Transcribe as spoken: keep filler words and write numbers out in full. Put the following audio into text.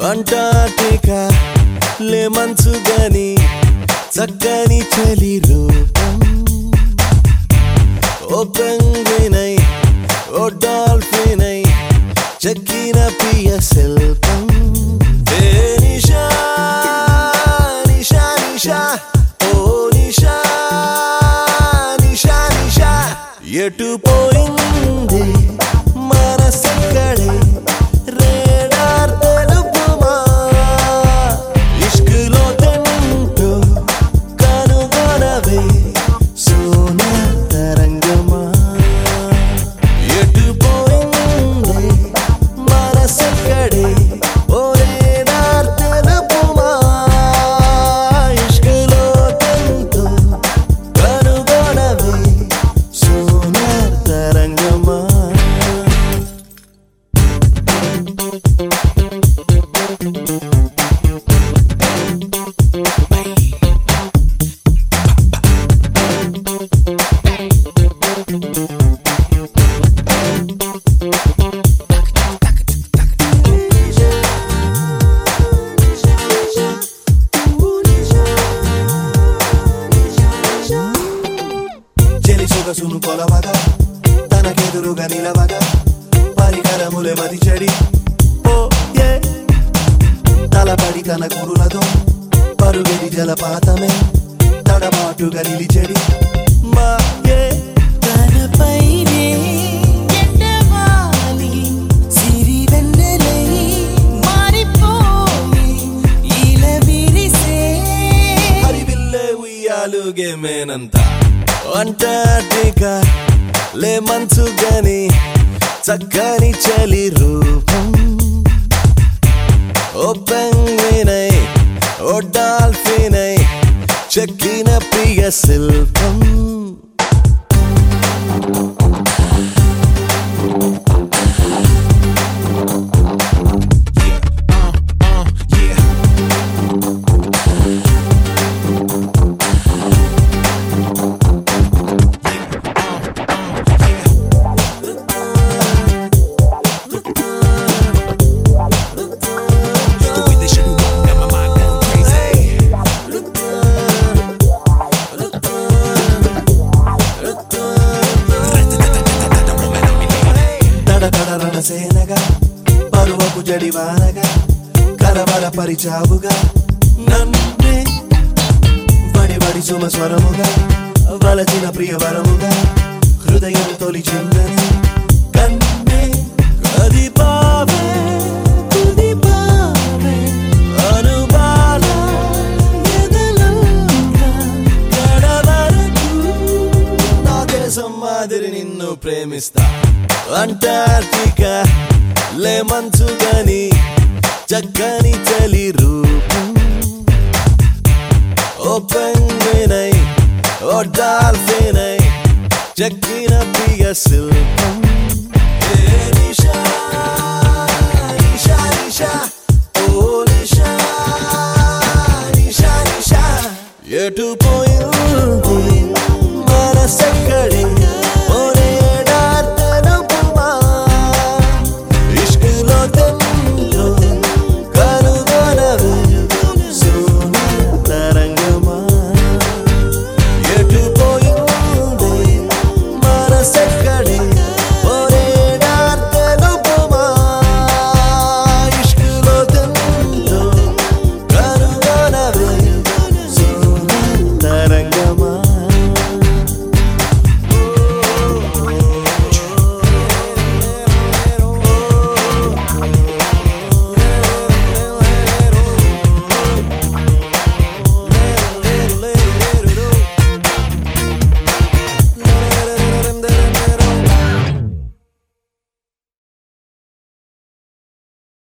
Antarctica లే మంచుగాని చక్కని చలి రూపం ఓ పెంగ్వినై ఓ డాల్ఫినై చెక్కిన ప్రియ శిల్పం ఏ నిషా నిషా నిషా ఓ నిషా నిషా నిషా ఎటు పోయింది మనసెక్కడే రేడార్ తెలుపుమా ఇష్కులో తెంటూ కనుగొనవే సోనా తరంగమా ఎటు పోయింది మనసెక్కడే ఓ రేడార్ తెలుపుమా ఇష్కులో తెంటూ కనుగొనవే సోనా తరంగమా చెలి సొగసును కొలవగా తనకెదురుగా నిలవగా పరికరములే మది చెడి ఓ ఏ తలపడి తన కురులతో పరుగెడి జలపాతమే తడబాటుగా నిలిచెడి మా ఏ తనపైనే ఎండమాలి సిరివెన్నెలై మారిపోయి ఇలా విరిసే హరివిల్లే ఉయ్యాలుగే మేనంత అంటార్టికా లే మంచుగాని చక్కని చలి రూపం ఓ పెంగ్వినై ఓ డాల్ఫినై చెక్కిన ప్రియ శిల్పం సేనగా పరువపు జడివానగా కరవర పరిచావుగా నన్నే బడి బడి సుమ స్వరముగా వలచిన ప్రియవరముగా హృదయం తొలిచిందని కన్నే కదిపావే కుదిపావే అనుబాల ఎదలంగా గడవరకు నా దేశం మాదిరి నిన్ను ప్రేమిస్తా అంటార్టికా లే మంచుగాని చక్కని చలి రూపం ఓ పెంగ్వినై ఓ డాల్ఫినై చెక్కిన ప్రియ శిల్పం